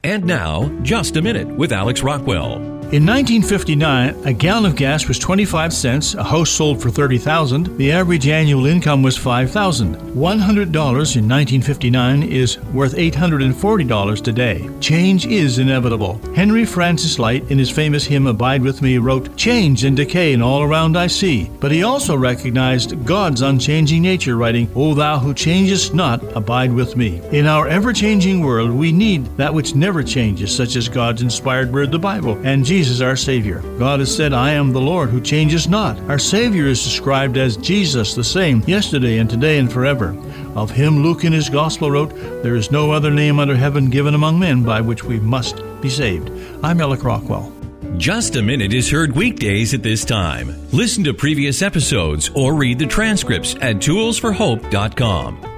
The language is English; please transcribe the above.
And now, Just a Minute with Alex Rockwell. In 1959, a gallon of gas was 25 cents, a house sold for $30,000. The average annual income was $5,000. $100 in 1959 is worth $840 today. Change is inevitable. Henry Francis Lyte, in his famous hymn Abide With Me, wrote, "Change and decay and all around I see." But he also recognized God's unchanging nature, writing, "O thou who changest not, abide with me." In our ever-changing world, we need that which never changes, such as God's inspired word, the Bible, and Jesus our Savior. God has said, "I am the Lord who changes not." Our Savior is described as Jesus, the same yesterday and today and forever. Of him Luke in his Gospel wrote, "There is no other name under heaven given among men by which we must be saved." I'm Alex Rockwell. Just a Minute is heard weekdays at this time. Listen to previous episodes or read the transcripts at toolsforhope.com.